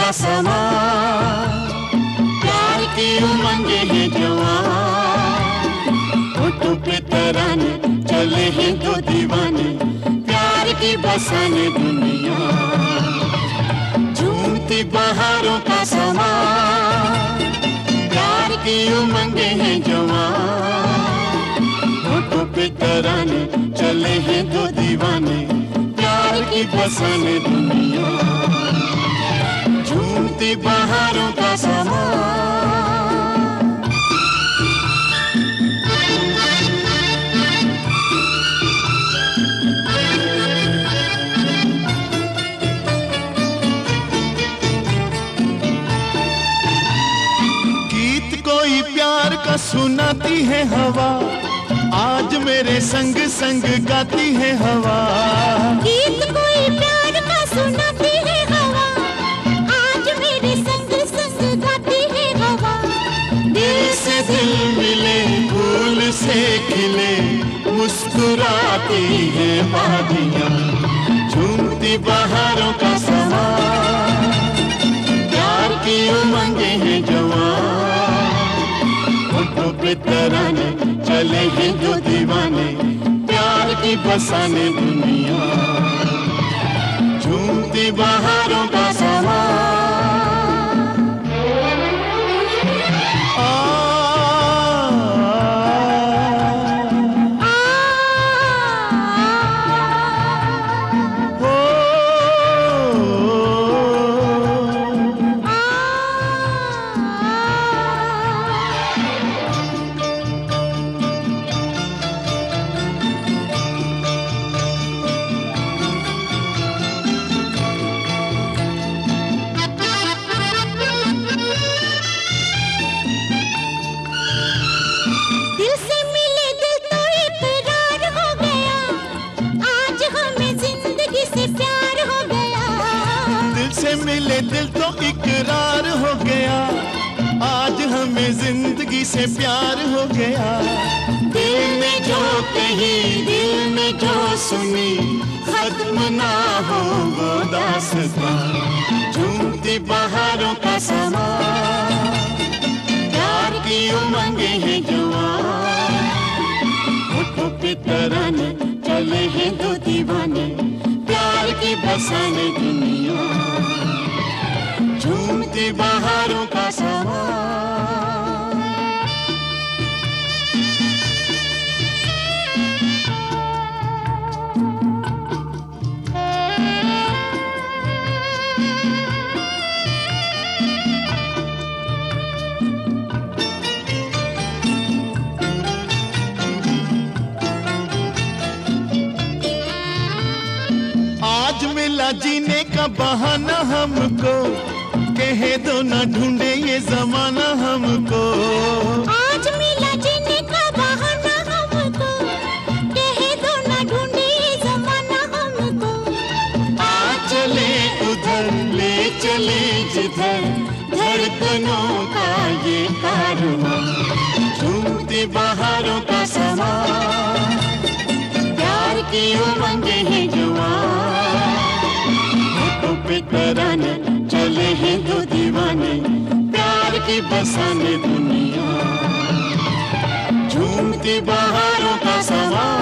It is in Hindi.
का समा, प्यार की उमंगे हैं जवान, होठों पे तराने चले हैं दो दीवाने, प्यार की बसाने दुनिया। झूमती बहारों का समा, प्यार की उमंगे हैं जवान, होठों पे तराने चले हैं दो दीवाने, प्यार की बसाने दुनिया। झूमती बहारों का समा। गीत कोई प्यार का सुनाती है हवा, आज मेरे संग संग गाती है हवा। गीत कोई प्यार का सुनाती है हवा, आज मेरे संग संग गाती है हवा। दिल से दिल मिले, फूल से खिले, मुस्कुराती है वादियाँ। झूमती बहारों का समा, प्यार की उमंगे हैं जवान, होठों पे तराने चले हैं दो दीवाने, प्यार की बसाने दुनिया। झूमती बहारों का समा। दिल से मिले दिल तो इकरार हो गया, आज हमें जिंदगी से प्यार हो गया। दिल से मिले दिल तो इकरार हो गया, आज हमें जिंदगी से प्यार हो गया। दिल में जो कही, दिल में जो सुनी, खत्म ना हो वो दास्तां। झूमती बहारों का समा, प्यार की उमंगे हैं जवान, होठों पे तराने चले हैं दो दीवाने, प्यार की बसाने दुनिया। झूमती बहारों का समा। आज मिला जीने का बहाना हमको, कहे दो ना ढूंढे ये जमाना हमको। आज मिला जीने का बहाना हमको, कहे दो ना ढूंढे ये जमाना हमको। आज चले उधर, ले चले जिधर, धड़कनों का ये कारवां। झूमती बहारों का समा, प्यार की उमंगे हैं जवान, होठों पे तराने चले हैं दो दीवाने, प्यार की बसाने दुनिया। झूमती बहारों का समा।